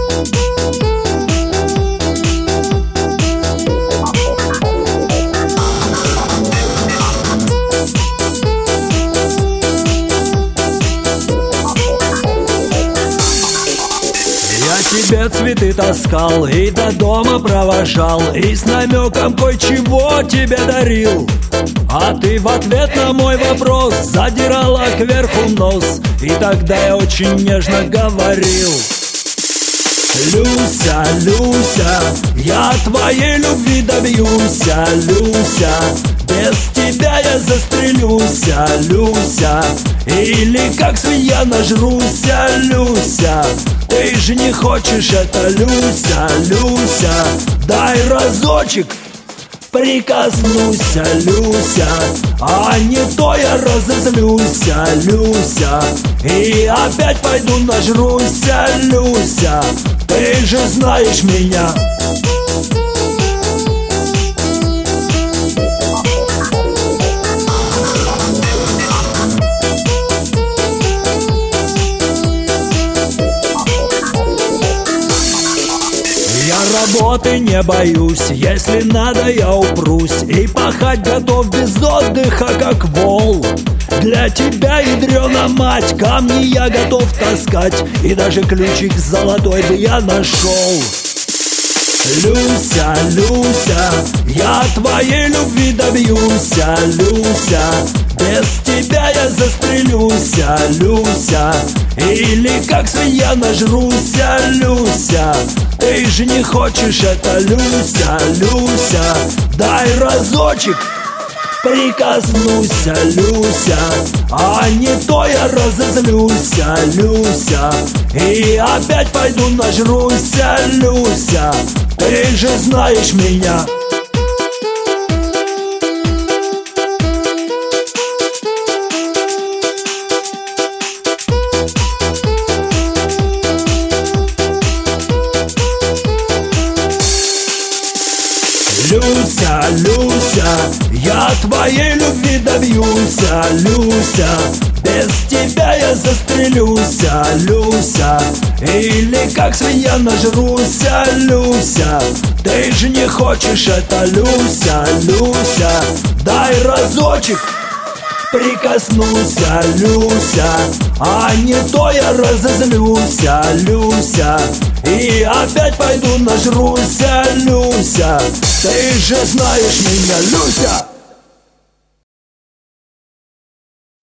Тебе цветы таскал и до дома провожал, и с намеком кое-чего тебе дарил. А ты в ответ на мой вопрос задирала кверху нос, и тогда я очень нежно говорил: Люся, Люся, я твоей любви добьюся, Люся, без тебя я застрелюся, Люся, или как свинья нажруся, Люся. Ты же не хочешь это, Люся, Люся, дай разочек прикоснуся, Люся, а не то я разозлюся, Люся, и опять пойду нажруся, Люся, ты же знаешь меня. Работы не боюсь, если надо, я упрусь, и пахать готов без отдыха, как вол. Для тебя, ядрёна мать, камни я готов таскать, и даже ключик золотой бы я нашел. Люся, Люся, я твоей любви добьюся, Люся, без тебя я застрелюся, Люся, или как свинья нажруся, Люся. Ты же не хочешь это, Люся, Люся, дай разочек прикоснуся, Люся, а не то я разозлюся, Люся, и опять пойду нажруся, Люся, ты же знаешь меня. Люся, Люся, я твоей любви добьюся, Люся, без тебя я застрелюся, Люся, или как свинья нажруся, Люся. Ты же не хочешь это, Люся, Люся, дай разочек прикоснуся, Люся, а не то я разозлюся, Люся, и опять пойду нажруся, Люся. Ты же знаешь меня, Люся.